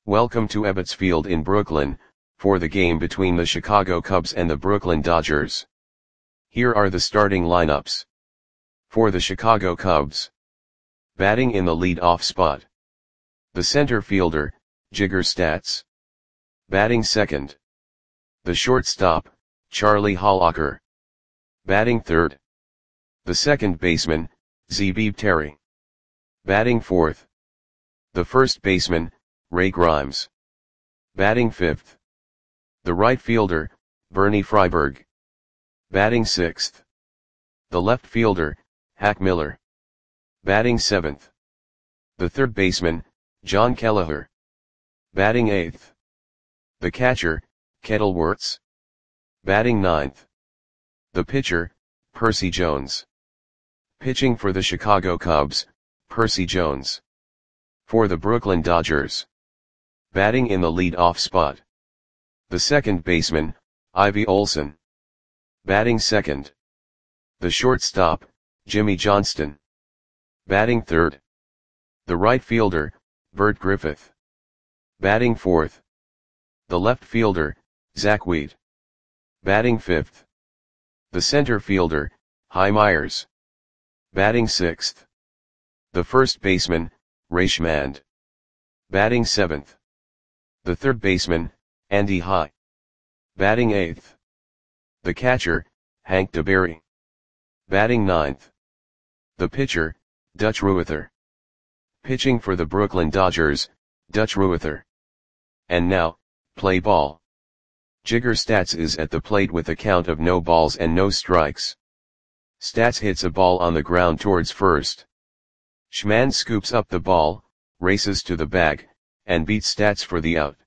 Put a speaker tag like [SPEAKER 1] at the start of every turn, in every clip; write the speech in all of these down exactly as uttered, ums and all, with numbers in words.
[SPEAKER 1] Welcome to Ebbets Field in Brooklyn, for the game between the Chicago Cubs and the Brooklyn Dodgers. Here are the starting lineups. For the Chicago Cubs. Batting in the lead-off spot. The center fielder, Jigger Statz. Batting second. The shortstop, Charlie Hollacker. Batting third. The second baseman, Zebib Terry. Batting fourth. The first baseman, Ray Grimes. Batting fifth. The right fielder, Bernie Freiberg. Batting sixth. The left fielder, Hack Miller. Batting seventh. The third baseman, John Kelleher. Batting eighth. The catcher, Ketel Wirtz. Batting ninth. The pitcher, Percy Jones. Pitching for the Chicago Cubs, Percy Jones. For the Brooklyn Dodgers. Batting in the lead-off spot. The second baseman, Ivy Olson. Batting second. The shortstop, Jimmy Johnston. Batting third. The right fielder, Bert Griffith. Batting fourth. The left fielder, Zach Wheat. Batting fifth. The center fielder, Hy Myers. Batting sixth. The first baseman, Ray Schmand. Batting seventh. The third baseman, Andy High. Batting eighth. The catcher, Hank DeBerry. Batting ninth. The pitcher, Dutch Ruether. Pitching for the Brooklyn Dodgers, Dutch Ruether. And now, play ball. Jigger Statz is at the plate with a count of no balls and no strikes. Statz hits a ball on the ground towards first. Schmand scoops up the ball, races to the bag, and beats Statz for the out.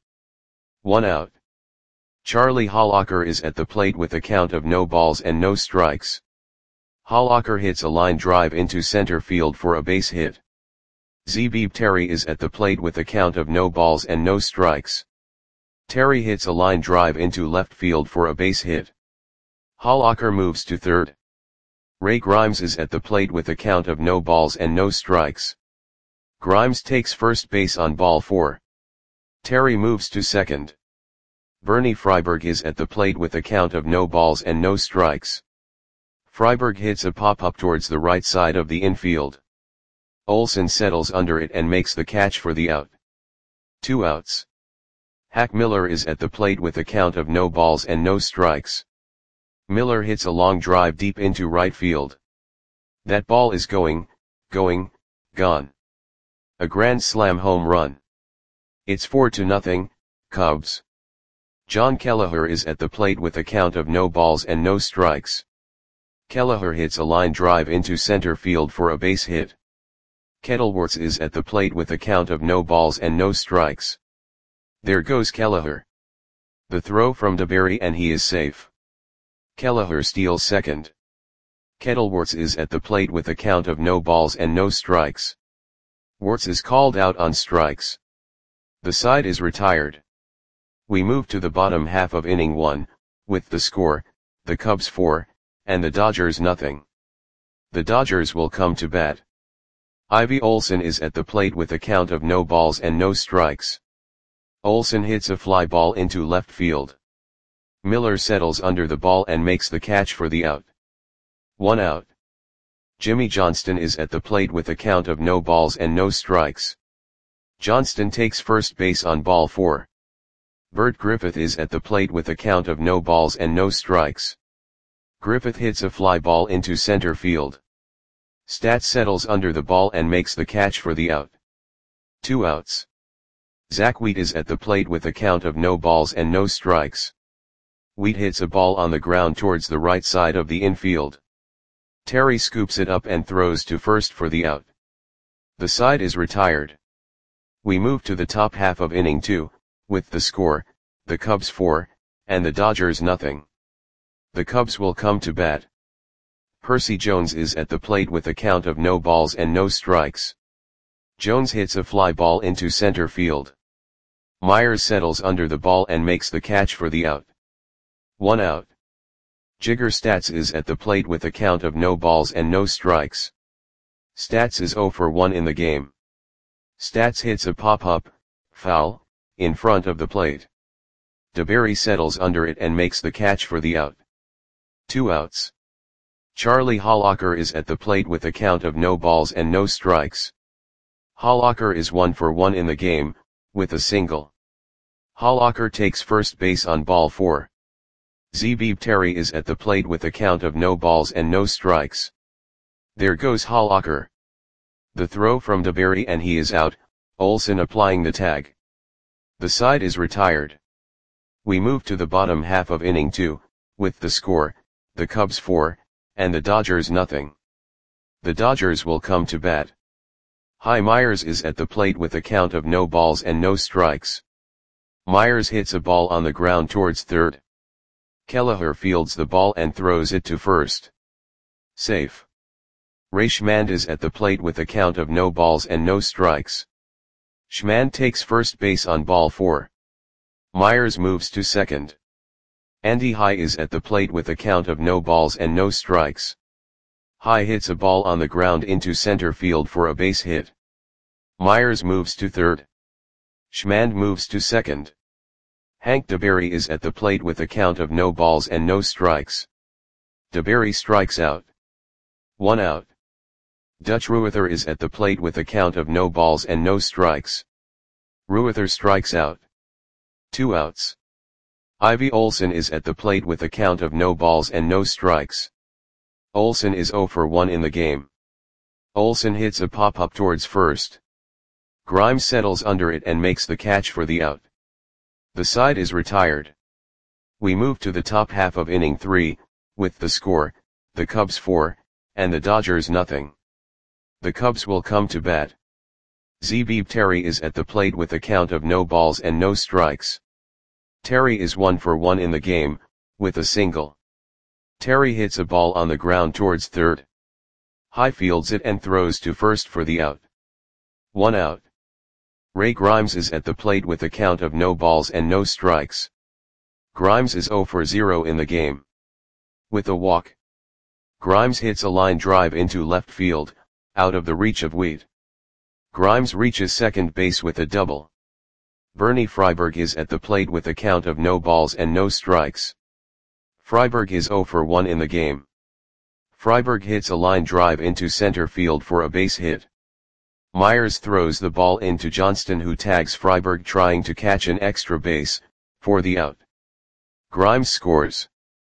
[SPEAKER 1] One out. Charlie Hollacker is at the plate with a count of no balls and no strikes. Hollacker hits a line drive into center field for a base hit. Zebib Terry is at the plate with a count of no balls and no strikes. Terry hits a line drive into left field for a base hit. Hollacker moves to third. Ray Grimes is at the plate with a count of no balls and no strikes. Grimes takes first base on ball four. Terry moves to second. Bernie Freiberg is at the plate with a count of no balls and no strikes. Freiberg hits a pop-up towards the right side of the infield. Olson settles under it and makes the catch for the out. Two outs. Hack Miller is at the plate with a count of no balls and no strikes. Miller hits a long drive deep into right field. That ball is going, going, gone. A grand slam home run. It's four to nothing, Cubs. John Kelleher is at the plate with a count of no balls and no strikes. Kelleher hits a line drive into center field for a base hit. Ketel Wirtz is at the plate with a count of no balls and no strikes. There goes Kelleher. The throw from DeBerry and he is safe. Kelleher steals second. Ketel Wirtz is at the plate with a count of no balls and no strikes. Wirtz is called out on strikes. The side is retired. We move to the bottom half of inning one, with the score, the Cubs four, and the Dodgers nothing. The Dodgers will come to bat. Ivy Olson is at the plate with a count of no balls and no strikes. Olson hits a fly ball into left field. Miller settles under the ball and makes the catch for the out. One out. Jimmy Johnston is at the plate with a count of no balls and no strikes. Johnston takes first base on ball four. Bert Griffith is at the plate with a count of no balls and no strikes. Griffith hits a fly ball into center field. Statz settles under the ball and makes the catch for the out. Two outs. Zach Wheat is at the plate with a count of no balls and no strikes. Wheat hits a ball on the ground towards the right side of the infield. Terry scoops it up and throws to first for the out. The side is retired. We move to the top half of inning two, with the score, the Cubs four, and the Dodgers nothing. The Cubs will come to bat. Percy Jones is at the plate with a count of no balls and no strikes. Jones hits a fly ball into center field. Myers settles under the ball and makes the catch for the out. One out. Jigger Statz is at the plate with a count of no balls and no strikes. Statz is zero for one in the game. Statz hits a pop-up, foul, in front of the plate. DeBerry settles under it and makes the catch for the out. Two outs. Charlie Holocker is at the plate with a count of no balls and no strikes. Holocker is one for one in the game, with a single. Holocker takes first base on ball four. Zebib Terry is at the plate with a count of no balls and no strikes. There goes Holocker. The throw from DeBerry and he is out, Olson applying the tag. The side is retired. We move to the bottom half of inning two, with the score, the Cubs four, and the Dodgers nothing. The Dodgers will come to bat. Hy Myers is at the plate with a count of no balls and no strikes. Myers hits a ball on the ground towards third. Kelleher fields the ball and throws it to first. Safe. Ray Schmand is at the plate with a count of no balls and no strikes. Schmand takes first base on ball four. Myers moves to second. Andy Hy is at the plate with a count of no balls and no strikes. Hy hits a ball on the ground into center field for a base hit. Myers moves to third. Schmand moves to second. Hank DeBerry is at the plate with a count of no balls and no strikes. DeBerry strikes out. One out. Dutch Ruether is at the plate with a count of no balls and no strikes. Ruether strikes out. Two outs. Ivy Olson is at the plate with a count of no balls and no strikes. Olson is zero for one in the game. Olson hits a pop-up towards first. Grimes settles under it and makes the catch for the out. The side is retired. We move to the top half of inning three, with the score, the Cubs four, and the Dodgers nothing. The Cubs will come to bat. Zebib Terry is at the plate with a count of no balls and no strikes. Terry is one for one in the game, with a single. Terry hits a ball on the ground towards third. Hy fields it and throws to first for the out. One out. Ray Grimes is at the plate with a count of no balls and no strikes. Grimes is zero for zero in the game. With a walk. Grimes hits a line drive into left field, out of the reach of Wheat. Grimes reaches second base with a double. Bernie Freiberg is at the plate with a count of no balls and no strikes. Freiberg is zero for one in the game. Freiberg hits a line drive into center field for a base hit. Myers throws the ball into Johnston, who tags Freiberg trying to catch an extra base, for the out. Grimes scores.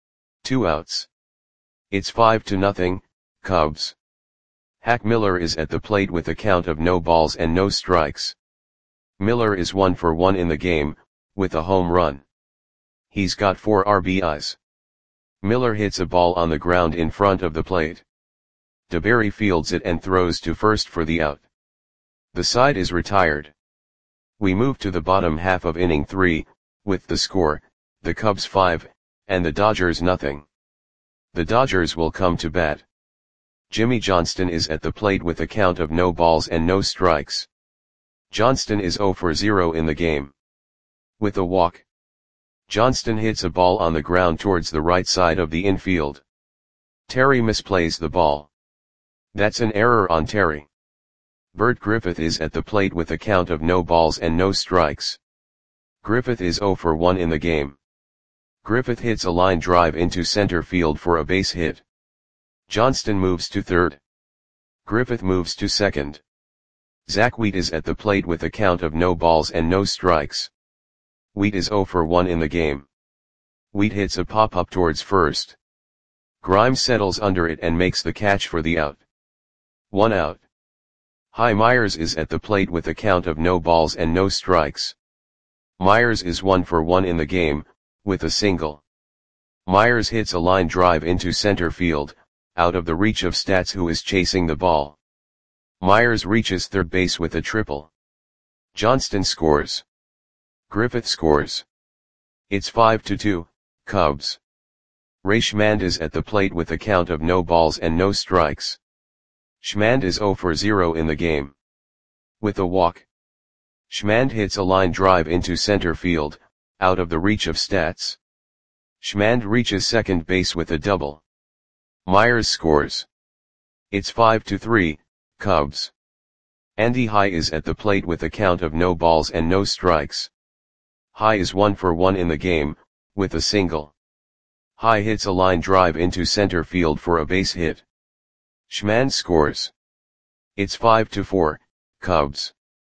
[SPEAKER 1] Two outs. It's five to nothing, Cubs. Hack Miller is at the plate with a count of no balls and no strikes. Miller is one for one in the game, with a home run. He's got four R B Is. Miller hits a ball on the ground in front of the plate. DeBerry fields it and throws to first for the out. The side is retired. We move to the bottom half of inning three, with the score, the Cubs five, and the Dodgers nothing. The Dodgers will come to bat. Jimmy Johnston is at the plate with a count of no balls and no strikes. Johnston is zero for zero in the game. With a walk. Johnston hits a ball on the ground towards the right side of the infield. Terry misplays the ball. That's an error on Terry. Bert Griffith is at the plate with a count of no balls and no strikes. Griffith is zero for one in the game. Griffith hits a line drive into center field for a base hit. Johnston moves to third. Griffith moves to second. Zach Wheat is at the plate with a count of no balls and no strikes. Wheat is zero for one in the game. Wheat hits a pop-up towards first. Grimes settles under it and makes the catch for the out. One out. Hy Myers is at the plate with a count of no balls and no strikes. Myers is one for one in the game, with a single. Myers hits a line drive into center field, out of the reach of Stats, who is chasing the ball. Myers reaches third base with a triple. Johnston scores. Griffith scores. It's five to two, Cubs. Ray Schmand is at the plate with a count of no balls and no strikes. Schmand is zero for zero in the game. With a walk. Schmand hits a line drive into center field, out of the reach of Stats. Schmand reaches second base with a double. Myers scores. It's five to three, Cubs. Andy Hy is at the plate with a count of no balls and no strikes. High is one for one in the game, with a single. High hits a line drive into center field for a base hit. Schman scores. It's five to four, Cubs.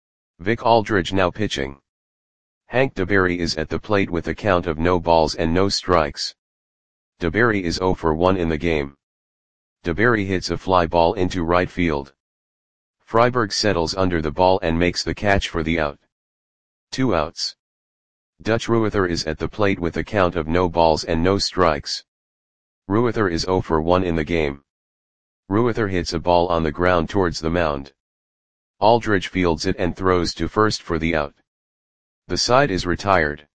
[SPEAKER 1] Vic Aldridge now pitching. Hank DeBerry is at the plate with a count of no balls and no strikes. DeBerry is zero for one in the game. DeBerry hits a fly ball into right field. Freiberg settles under the ball and makes the catch for the out. Two outs. Dutch Ruether is at the plate with a count of no balls and no strikes. Ruether is zero for one in the game. Ruether hits a ball on the ground towards the mound. Aldridge fields it and throws to first for the out. The side is retired.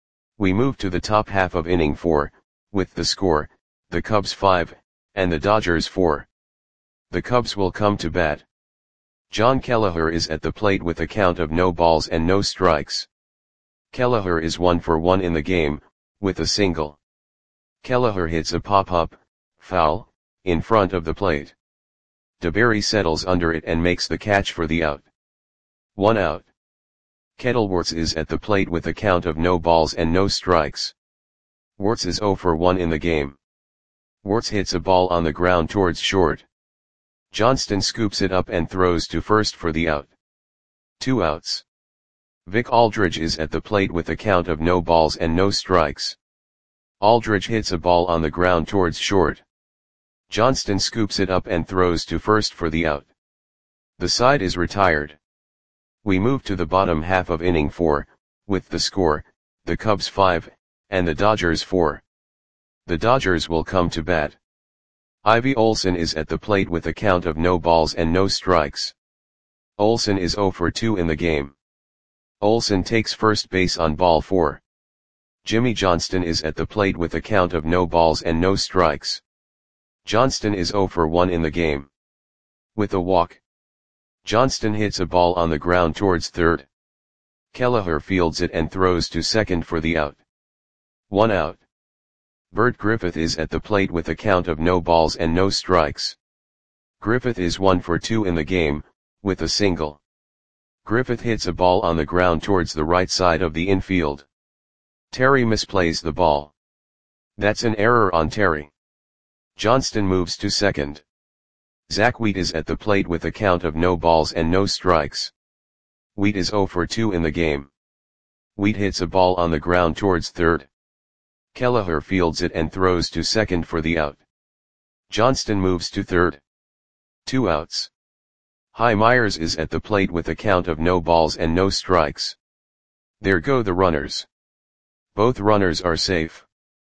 [SPEAKER 1] We move to the top half of inning four, with the score, the Cubs five, and the Dodgers four. The Cubs will come to bat. John Kelleher is at the plate with a count of no balls and no strikes. Kelleher is one for one in the game, with a single. Kelleher hits a pop-up, foul, in front of the plate. DeBerry settles under it and makes the catch for the out. One out. Kettleworth is at the plate with a count of no balls and no strikes. Wirtz is zero for one in the game. Wirtz hits a ball on the ground towards short. Johnston scoops it up and throws to first for the out. Two outs. Vic Aldridge is at the plate with a count of no balls and no strikes. Aldridge hits a ball on the ground towards short. Johnston scoops it up and throws to first for the out. The side is retired. We move to the bottom half of inning four, with the score, the Cubs five, and the Dodgers four. The Dodgers will come to bat. Ivy Olson is at the plate with a count of no balls and no strikes. Olson is zero for two in the game. Olson takes first base on ball four. Jimmy Johnston is at the plate with a count of no balls and no strikes. Johnston is zero for one in the game. With a walk. Johnston hits a ball on the ground towards third. Kelleher fields it and throws to second for the out. One out. Bert Griffith is at the plate with a count of no balls and no strikes. Griffith is one for two in the game, with a single. Griffith hits a ball on the ground towards the right side of the infield. Terry misplays the ball. That's an error on Terry. Johnston moves to second. Zach Wheat is at the plate with a count of no balls and no strikes. Wheat is zero for two in the game. Wheat hits a ball on the ground towards third. Kelleher fields it and throws to second for the out. Johnston moves to third. Two outs. Hy Myers is at the plate with a count of no balls and no strikes. There go the runners. Both runners are safe.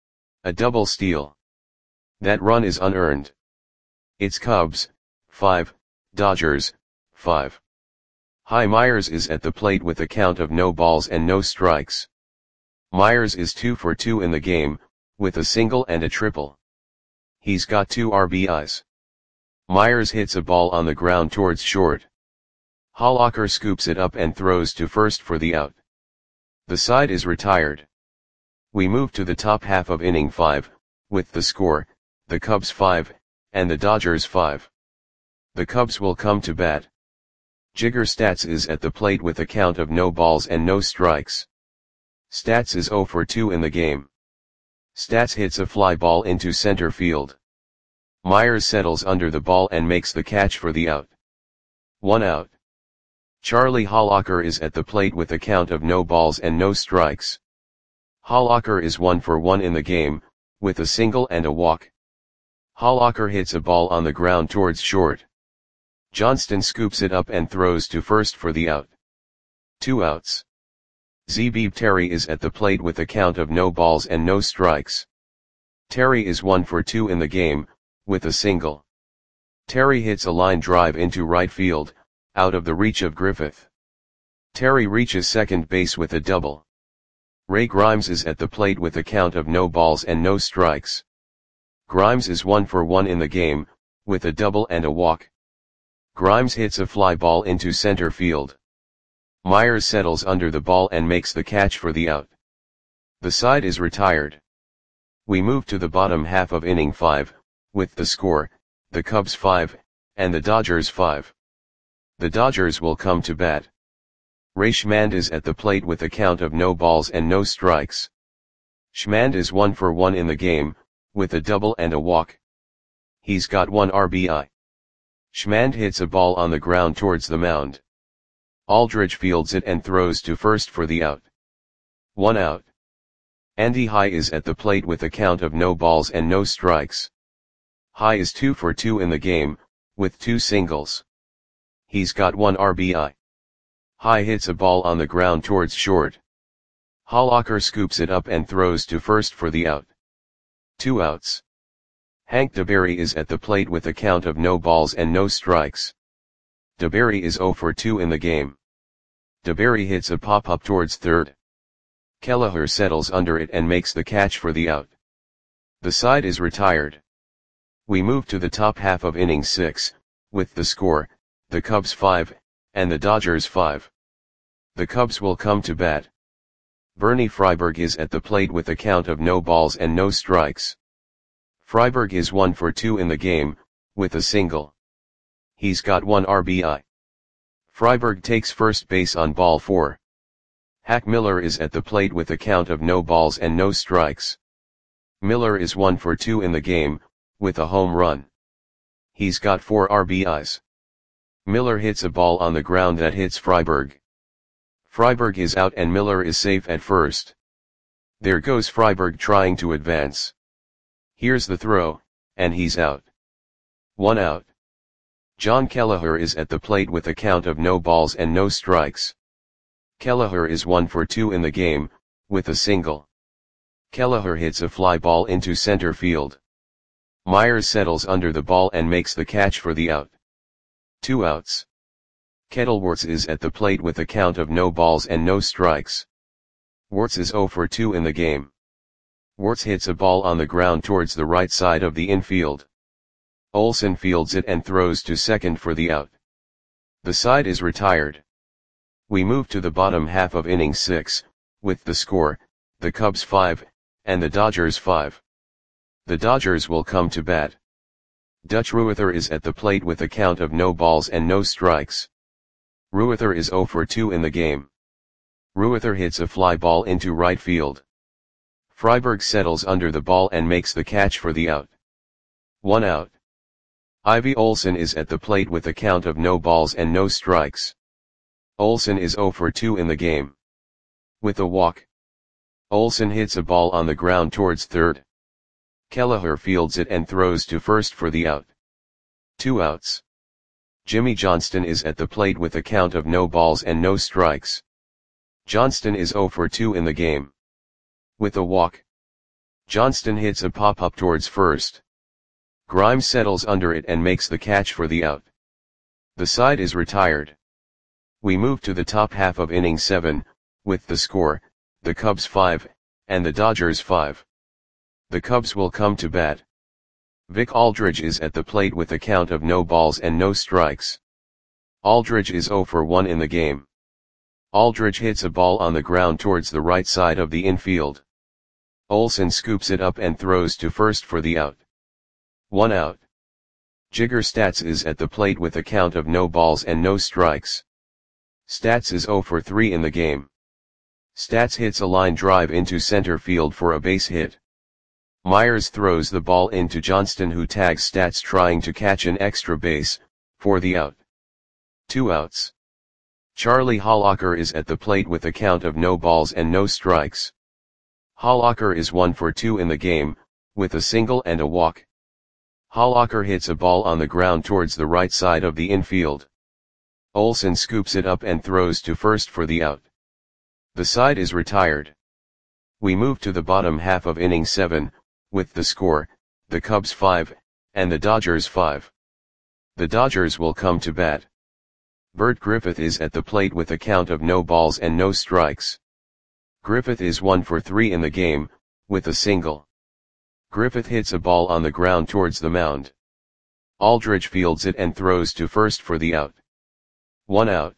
[SPEAKER 1] A double steal. That run is unearned. It's Cubs, five, Dodgers, five. Hy Myers is at the plate with a count of no balls and no strikes. Myers is two for two in the game, with a single and a triple. He's got two R B Is. Myers hits a ball on the ground towards short. Hollacker scoops it up and throws to first for the out. The side is retired. We move to the top half of inning five, with the score, the Cubs five, and the Dodgers five. The Cubs will come to bat. Jigger Stats is at the plate with a count of no balls and no strikes. Stats is zero for two in the game. Stats hits a fly ball into center field. Myers settles under the ball and makes the catch for the out. One out. Charlie Hollacker is at the plate with a count of no balls and no strikes. Hollacker is one for one in the game, with a single and a walk. Hollacker hits a ball on the ground towards short. Johnston scoops it up and throws to first for the out. Two outs. Zebib Terry is at the plate with a count of no balls and no strikes. Terry is one for two in the game, with a single. Terry hits a line drive into right field, out of the reach of Griffith. Terry reaches second base with a double. Ray Grimes is at the plate with a count of no balls and no strikes. Grimes is one for one in the game, with a double and a walk. Grimes hits a fly ball into center field. Myers settles under the ball and makes the catch for the out. The side is retired. We move to the bottom half of inning five, with the score, the Cubs five, and the Dodgers five. The Dodgers will come to bat. Ray Schmand is at the plate with a count of no balls and no strikes. Schmand is one for one in the game, with a double and a walk. He's got one R B I. Schmand hits a ball on the ground towards the mound. Aldridge fields it and throws to first for the out. One out. Andy High is at the plate with a count of no balls and no strikes. High is two for two in the game, with two singles. He's got one R B I. High hits a ball on the ground towards short. Hollacker scoops it up and throws to first for the out. Two outs. Hank DeBerry is at the plate with a count of no balls and no strikes. DeBerry is zero for two in the game. DeBerry hits a pop-up towards third. Kelleher settles under it and makes the catch for the out. The side is retired. We move to the top half of inning six, with the score, the Cubs five, and the Dodgers five. The Cubs will come to bat. Bernie Freiberg is at the plate with a count of no balls and no strikes. Freiberg is one for two in the game, with a single. He's got one R B I. Freiberg takes first base on ball four. Hack Miller is at the plate with a count of no balls and no strikes. Miller is one for two in the game, with a home run. He's got four R B Is. Miller hits a ball on the ground that hits Freiberg. Freiberg is out and Miller is safe at first. There goes Freiberg trying to advance. Here's the throw, and he's out. One out. John Kelleher is at the plate with a count of no balls and no strikes. Kelleher is one for two in the game, with a single. Kelleher hits a fly ball into center field. Myers settles under the ball and makes the catch for the out. Two outs. Kettleworth is at the plate with a count of no balls and no strikes. Wirtz is zero for two in the game. Wirtz hits a ball on the ground towards the right side of the infield. Olson fields it and throws to second for the out. The side is retired. We move to the bottom half of inning six, with the score, the Cubs five, and the Dodgers five. The Dodgers will come to bat. Dutch Ruether is at the plate with a count of no balls and no strikes. Ruether is zero for two in the game. Ruether hits a fly ball into right field. Freiberg settles under the ball and makes the catch for the out. One out. Ivy Olson is at the plate with a count of no balls and no strikes. Olson is zero for two in the game. With a walk. Olson hits a ball on the ground towards third. Kelleher fields it and throws to first for the out. Two outs. Jimmy Johnston is at the plate with a count of no balls and no strikes. Johnston is zero for two in the game. With a walk. Johnston hits a pop-up towards first. Grimes settles under it and makes the catch for the out. The side is retired. We move to the top half of inning seven, with the score, the Cubs five, and the Dodgers five. The Cubs will come to bat. Vic Aldridge is at the plate with a count of no balls and no strikes. Aldridge is zero for one in the game. Aldridge hits a ball on the ground towards the right side of the infield. Olson scoops it up and throws to first for the out. One out. Jigger Statz is at the plate with a count of no balls and no strikes. Statz is zero for three in the game. Statz hits a line drive into center field for a base hit. Myers throws the ball into Johnston, who tags Statz trying to catch an extra base, for the out. Two outs. Charlie Hollacker is at the plate with a count of no balls and no strikes. Hollacker is one for two in the game, with a single and a walk. Hollacker hits a ball on the ground towards the right side of the infield. Olson scoops it up and throws to first for the out. The side is retired. We move to the bottom half of inning seven, with the score, the Cubs five, and the Dodgers five. The Dodgers will come to bat. Bert Griffith is at the plate with a count of no balls and no strikes. Griffith is one for three in the game, with a single. Griffith hits a ball on the ground towards the mound. Aldridge fields it and throws to first for the out. One out.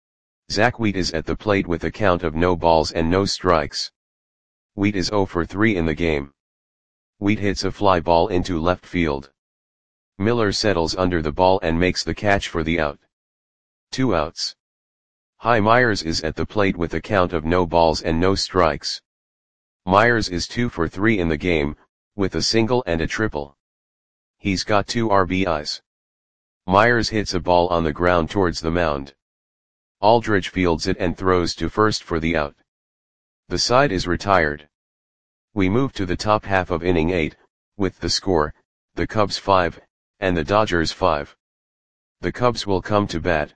[SPEAKER 1] Zach Wheat is at the plate with a count of no balls and no strikes. Wheat is zero for three in the game. Wheat hits a fly ball into left field. Miller settles under the ball and makes the catch for the out. Two outs. High Myers is at the plate with a count of no balls and no strikes. Myers is two for three in the game, with a single and a triple. He's got two R B Is. Myers hits a ball on the ground towards the mound. Aldridge fields it and throws to first for the out. The side is retired. We move to the top half of inning eight, with the score, the Cubs five, and the Dodgers five. The Cubs will come to bat.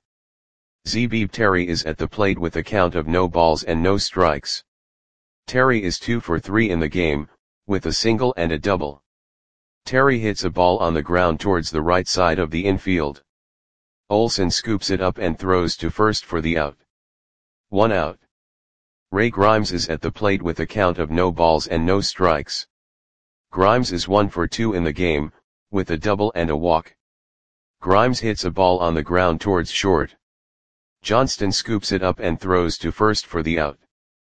[SPEAKER 1] Zebib Terry is at the plate with a count of no balls and no strikes. Terry is two for three in the game, with a single and a double. Terry hits a ball on the ground towards the right side of the infield. Olson scoops it up and throws to first for the out. One out. Ray Grimes is at the plate with a count of no balls and no strikes. Grimes is one for two in the game, with a double and a walk. Grimes hits a ball on the ground towards short. Johnston scoops it up and throws to first for the out.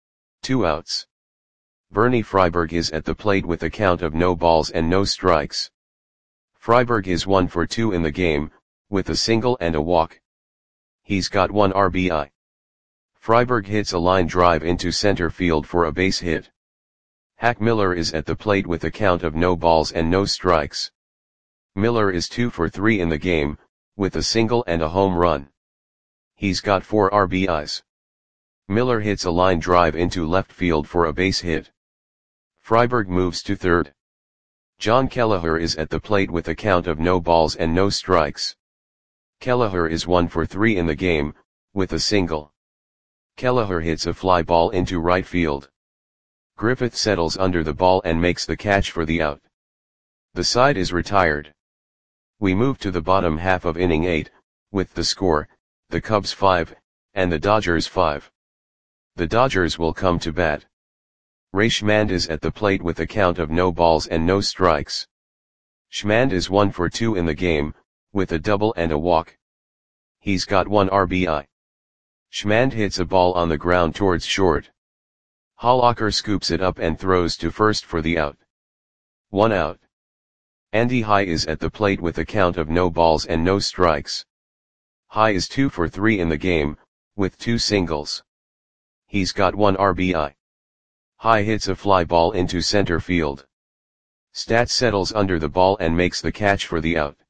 [SPEAKER 1] Two outs. Bernie Freiberg is at the plate with a count of no balls and no strikes. Freiberg is one for two in the game, with a single and a walk. He's got one R B I. Freiberg hits a line drive into center field for a base hit. Hack Miller is at the plate with a count of no balls and no strikes. Miller is two for three in the game, with a single and a home run. He's got four R B Is. Miller hits a line drive into left field for a base hit. Freiberg moves to third. John Kelleher is at the plate with a count of no balls and no strikes. Kelleher is one for three in the game, with a single. Kelleher hits a fly ball into right field. Griffith settles under the ball and makes the catch for the out. The side is retired. We move to the bottom half of inning eight, with the score, the Cubs five, and the Dodgers five. The Dodgers will come to bat. Ray Schmand is at the plate with a count of no balls and no strikes. Schmand is one for two in the game, with a double and a walk. He's got one R B I. Schmand hits a ball on the ground towards short. Hollacker scoops it up and throws to first for the out. One out. Andy High is at the plate with a count of no balls and no strikes. High is two for three in the game, with two singles. He's got one R B I. High hits a fly ball into center field. Stats settles under the ball and makes the catch for the out.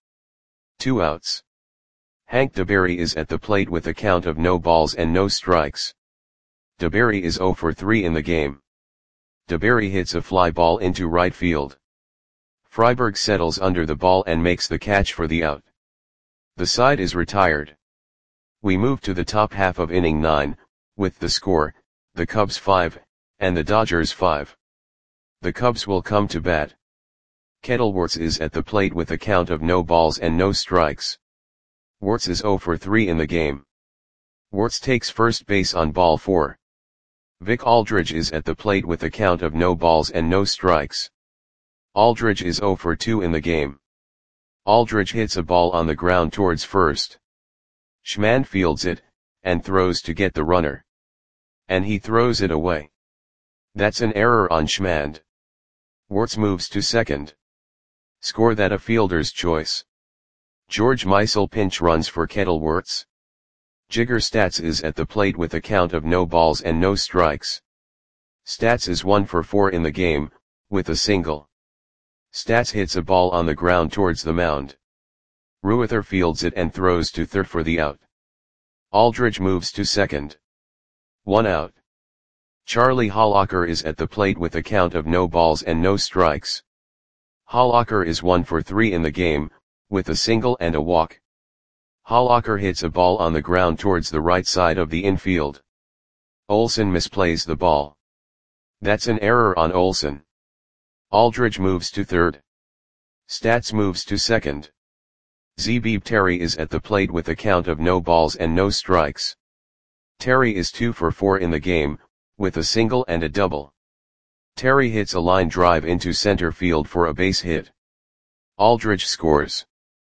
[SPEAKER 1] Two outs. Hank DeBerry is at the plate with a count of no balls and no strikes. DeBerry is zero for three in the game. DeBerry hits a fly ball into right field. Freiberg settles under the ball and makes the catch for the out. The side is retired. We move to the top half of inning nine, with the score, the Cubs five, and the Dodgers five. The Cubs will come to bat. Kettleworth is at the plate with a count of no balls and no strikes. Wirtz is zero for three in the game. Wirtz takes first base on ball four. Vic Aldridge is at the plate with a count of no balls and no strikes. Aldridge is zero for two in the game. Aldridge hits a ball on the ground towards first. Schmand fields it, and throws to get the runner. And he throws it away. That's an error on Schmand. Wirtz moves to second. Score that a fielder's choice. George Meisel pinch runs for Kettleworth. Jigger Stats is at the plate with a count of no balls and no strikes. Stats is one for four in the game, with a single. Stats hits a ball on the ground towards the mound. Ruether fields it and throws to third for the out. Aldridge moves to second. One out. Charlie Hollacker is at the plate with a count of no balls and no strikes. Hollacker is one for three in the game, with a single and a walk. Hollacker hits a ball on the ground towards the right side of the infield. Olson misplays the ball. That's an error on Olson. Aldridge moves to third. Stats moves to second. Zebib Terry is at the plate with a count of no balls and no strikes. Terry is two for four in the game, with a single and a double. Terry hits a line drive into center field for a base hit. Aldridge scores.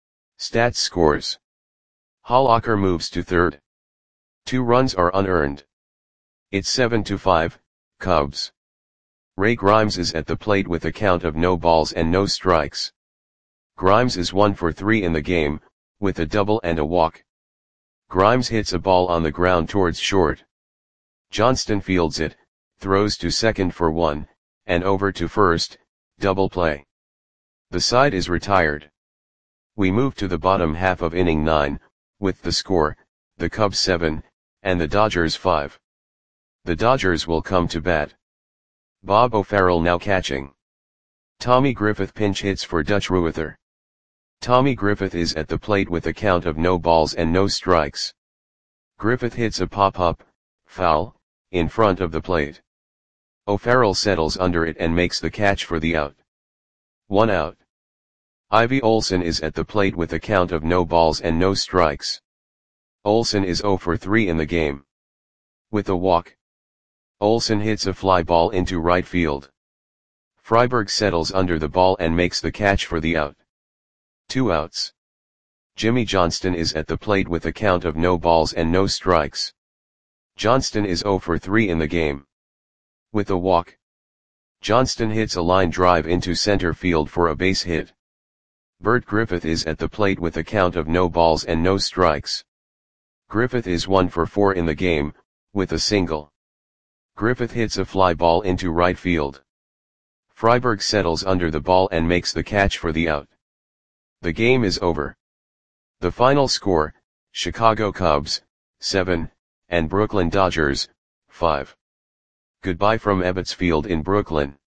[SPEAKER 1] Stats scores. Hollacker moves to third. Two runs are unearned. It's seven to five, Cubs. Ray Grimes is at the plate with a count of no balls and no strikes. Grimes is one for three in the game, with a double and a walk. Grimes hits a ball on the ground towards short. Johnston fields it, throws to second for one, and over to first, double play. The side is retired. We move to the bottom half of inning nine, with the score, the Cubs seven, and the Dodgers five. The Dodgers will come to bat. Bob O'Farrell now catching. Tommy Griffith pinch hits for Dutch Ruether. Tommy Griffith is at the plate with a count of no balls and no strikes. Griffith hits a pop-up, foul, in front of the plate. O'Farrell settles under it and makes the catch for the out. One out. Ivy Olson is at the plate with a count of no balls and no strikes. Olson is zero for three in the game. With a walk, Olson hits a fly ball into right field. Freiberg settles under the ball and makes the catch for the out. Two outs. Jimmy Johnston is at the plate with a count of no balls and no strikes. Johnston is zero for three in the game. With a walk, Johnston hits a line drive into center field for a base hit. Bert Griffith is at the plate with a count of no balls and no strikes. Griffith is one for four in the game, with a single. Griffith hits a fly ball into right field. Freiberg settles under the ball and makes the catch for the out. The game is over. The final score, Chicago Cubs, seven, and Brooklyn Dodgers, five. Goodbye from Ebbets Field in Brooklyn.